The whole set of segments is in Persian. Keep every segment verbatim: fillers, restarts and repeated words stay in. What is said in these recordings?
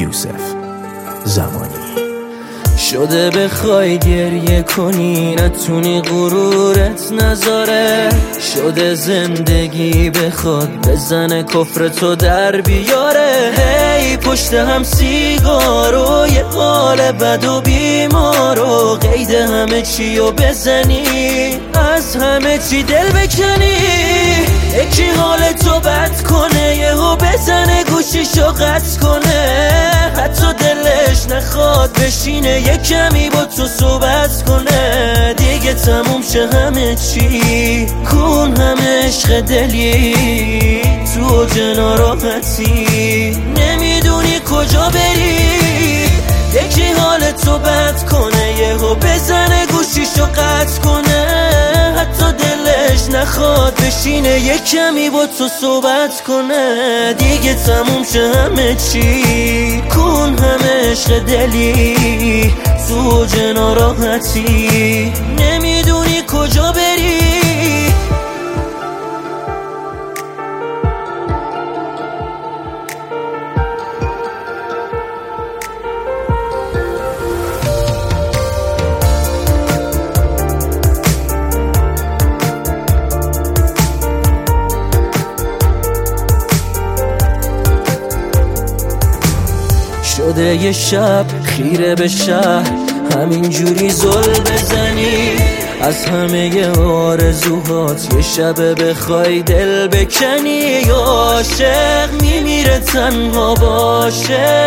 یوسف زمانی. شده بخوای گریه کنی نتونی غرورت نذاره، شده زندگی بخواد بزنه کفر تو در بیاره. هی پشت هم سیگارو یه حال بد و بیمارو، قید همه چی رو بزنی از همه چی دل بکنی. یکی حال تو بد کنه یهو بزنه گوشیشو قطع کنه، حتی دلش نخواد بشینه یه کمی با تو صحبت کنه. دیگه تموم شه همه چی، کن همه عشق دلی تو جنا راحتی، نمیدونی کجا بری. یکی حال تو بد کنه یهو بزنه گوشیشو قطع کنه، حتی دلش نخواد بشینه یه کمی با تو صحبت کنه. دیگه تموم شه همه چی، کن همه عشق دلی تو جنا راحتی، نمیدونی کجا بری. شده یه شب خیره به شهر همینجوری زل بزنی، از همه ی آرزوهات یه شب بخوای دل بکنی. یا عاشق میمیره تنها باشه،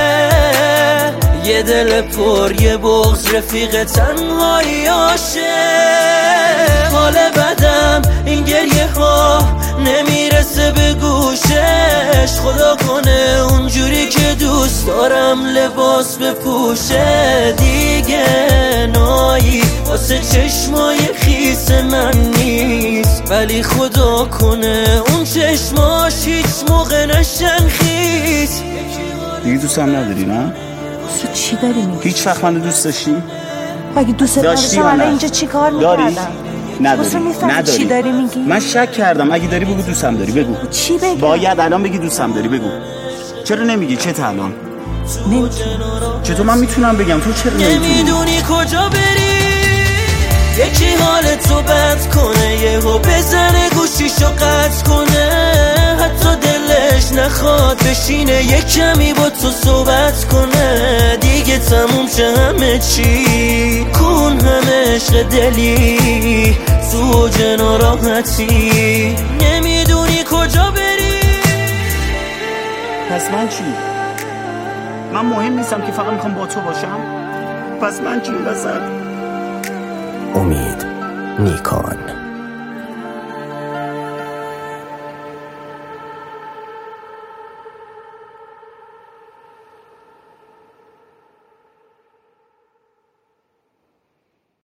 یه دل پر یه بغض رفیق تنهایی عاشق. حال بدم این گریه ها نمیرسه به گوشش، خدا کنه اونجوری که دوست دارم لباس بپوشه. دیگه نایی واسه چشمای خیس من نیست، ولی خدا کنه اون چشماش هیچ موقع نشن خیس. دیگه دوست هم نداری نه؟ تو چی داری میگی؟ هیچ وقت من دوست داشتی؟ اگه دوست داشتی الان اینجا چی کار میکردم؟ نداری؟ نداری؟ چی داری میگی؟ من شک کردم، اگه داری بگو دوستم داری، بگو. چی بگم؟ باید الان بگی دوستم داری، بگو. چرا نمیگی؟ چه تا الان؟ نمیتونم. چطور من میتونم بگم؟ تو چرا نمیتونی؟ نمیدونی کجا بری. یکی حال تو بد کنه یهو بزنه گوشیشو قطع کنه، حتی دلش نخواد بشینه یه کمی با تو صحبت کنه. دیگه تموم شه همه چی، کن همه عشق دلی تو جنا راحتی، نمیدونی کجا بری. پس من چی؟ من مهم نیستم که فقط میخوام با تو باشم؟ پس من چی این وسط؟ امید نیکان.